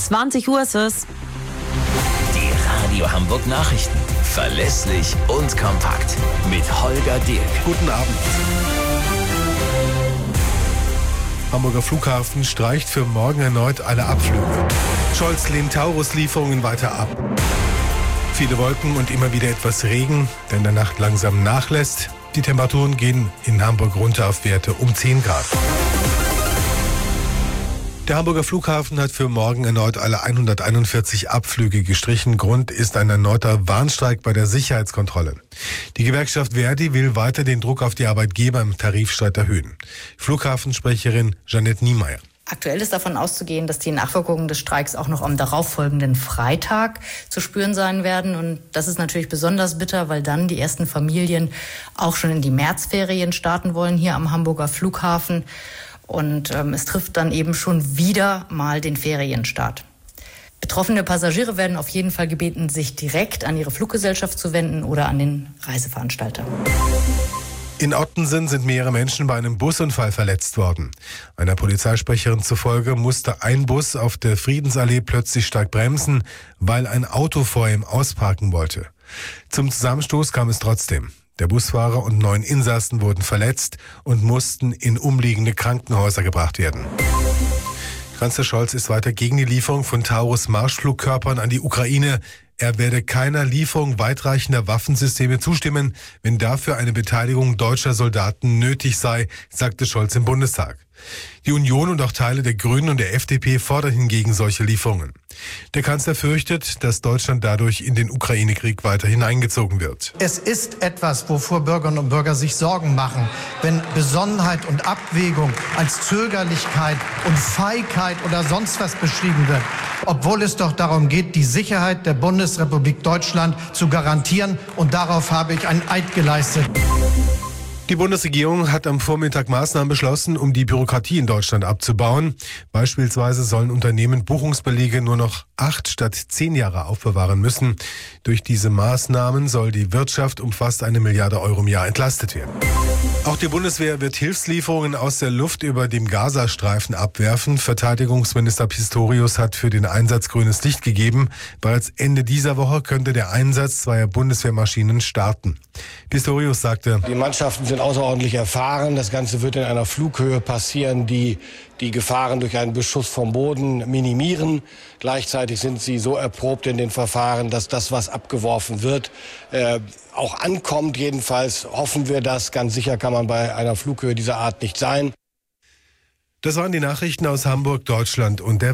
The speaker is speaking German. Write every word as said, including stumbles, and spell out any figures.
zwanzig Uhr ist es. Die Radio Hamburg Nachrichten. Verlässlich und kompakt. Mit Holger Dirk. Guten Abend. Hamburger Flughafen streicht für morgen erneut alle Abflüge. Scholz lehnt Taurus-Lieferungen weiter ab. Viele Wolken und immer wieder etwas Regen, der in der Nacht langsam nachlässt. Die Temperaturen gehen in Hamburg runter auf Werte um zehn Grad. Der Hamburger Flughafen hat für morgen erneut alle hunderteinundvierzig Abflüge gestrichen. Grund ist ein erneuter Warnstreik bei der Sicherheitskontrolle. Die Gewerkschaft Verdi will weiter den Druck auf die Arbeitgeber im Tarifstreit erhöhen. Flughafensprecherin Jeanette Niemeyer. Aktuell ist davon auszugehen, dass die Nachwirkungen des Streiks auch noch am darauffolgenden Freitag zu spüren sein werden. Und das ist natürlich besonders bitter, weil dann die ersten Familien auch schon in die Märzferien starten wollen hier am Hamburger Flughafen. Und ähm, es trifft dann eben schon wieder mal den Ferienstart. Betroffene Passagiere werden auf jeden Fall gebeten, sich direkt an ihre Fluggesellschaft zu wenden oder an den Reiseveranstalter. In Ottensen sind mehrere Menschen bei einem Busunfall verletzt worden. Einer Polizeisprecherin zufolge musste ein Bus auf der Friedensallee plötzlich stark bremsen, weil ein Auto vor ihm ausparken wollte. Zum Zusammenstoß kam es trotzdem. Der Busfahrer und neun Insassen wurden verletzt und mussten in umliegende Krankenhäuser gebracht werden. Kanzler Scholz ist weiter gegen die Lieferung von Taurus-Marschflugkörpern an die Ukraine. Er werde keiner Lieferung weitreichender Waffensysteme zustimmen, wenn dafür eine Beteiligung deutscher Soldaten nötig sei, sagte Scholz im Bundestag. Die Union und auch Teile der Grünen und der F D P fordern hingegen solche Lieferungen. Der Kanzler fürchtet, dass Deutschland dadurch in den Ukraine-Krieg weiter hineingezogen wird. Es ist etwas, wovor Bürgerinnen und Bürger sich Sorgen machen, wenn Besonnenheit und Abwägung als Zögerlichkeit und Feigheit oder sonst was beschrieben wird, obwohl es doch darum geht, die Sicherheit der Bundesrepublik Deutschland zu garantieren, und darauf habe ich einen Eid geleistet. Die Bundesregierung hat am Vormittag Maßnahmen beschlossen, um die Bürokratie in Deutschland abzubauen. Beispielsweise sollen Unternehmen Buchungsbelege nur noch acht statt zehn Jahre aufbewahren müssen. Durch diese Maßnahmen soll die Wirtschaft um fast eine Milliarde Euro im Jahr entlastet werden. Auch die Bundeswehr wird Hilfslieferungen aus der Luft über dem Gazastreifen abwerfen. Verteidigungsminister Pistorius hat für den Einsatz grünes Licht gegeben. Bereits Ende dieser Woche könnte der Einsatz zweier Bundeswehrmaschinen starten. Pistorius sagte: Die Mannschaften sind außerordentlich erfahren. Das Ganze wird in einer Flughöhe passieren, die die Gefahren durch einen Beschuss vom Boden minimieren. Gleichzeitig sind sie so erprobt in den Verfahren, dass das, was abgeworfen wird, äh, auch ankommt. Jedenfalls hoffen wir das. Ganz sicher kann man bei einer Flughöhe dieser Art nicht sein. Das waren die Nachrichten aus Hamburg, Deutschland und der